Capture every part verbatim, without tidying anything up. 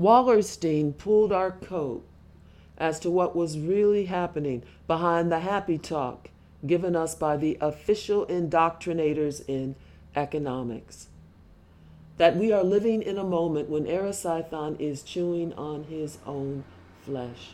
Wallerstein pulled our coat as to what was really happening behind the happy talk given us by the official indoctrinators in economics. That we are living in a moment when Eratosthon is chewing on his own flesh.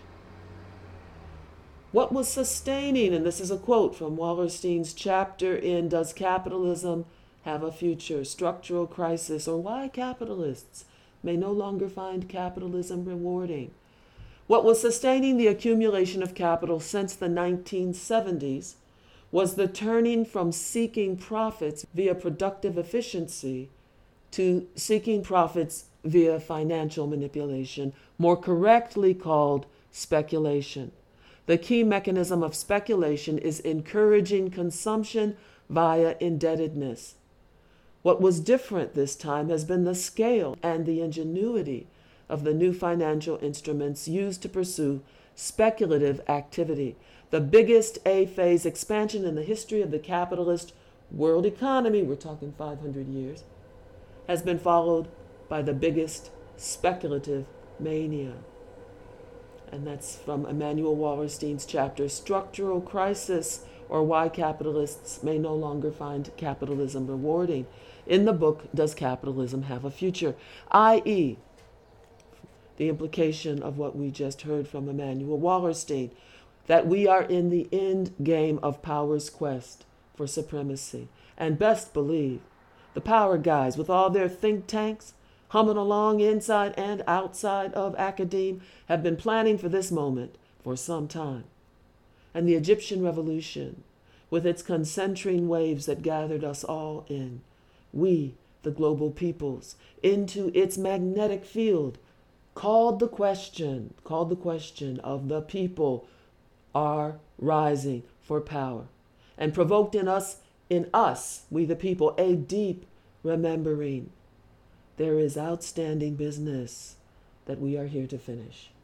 What was sustaining, and this is a quote from Wallerstein's chapter in Does Capitalism Have a Future? Structural Crisis, or Why Capitalists May No Longer Find Capitalism Rewarding. What was sustaining the accumulation of capital since the nineteen seventies was the turning from seeking profits via productive efficiency to seeking profits via financial manipulation, more correctly called speculation. The key mechanism of speculation is encouraging consumption via indebtedness. What was different this time has been the scale and the ingenuity of the new financial instruments used to pursue speculative activity. The biggest A-phase expansion in the history of the capitalist world economy, we're talking five hundred years, has been followed by the biggest speculative mania. And that's from Emanuel Wallerstein's chapter, Structural Crisis, or Why Capitalists May No Longer Find Capitalism Rewarding, in the book, Does Capitalism Have a Future? that is, the implication of what we just heard from Emanuel Wallerstein, that we are in the end game of power's quest for supremacy. And best believe, the power guys with all their think tanks humming along inside and outside of academe have been planning for this moment for some time. And the Egyptian revolution, with its concentric waves that gathered us all in, we, the global peoples, into its magnetic field, called the question, called the question of the people are rising for power, and provoked in us, in us, we the people, a deep remembering. There is outstanding business that we are here to finish.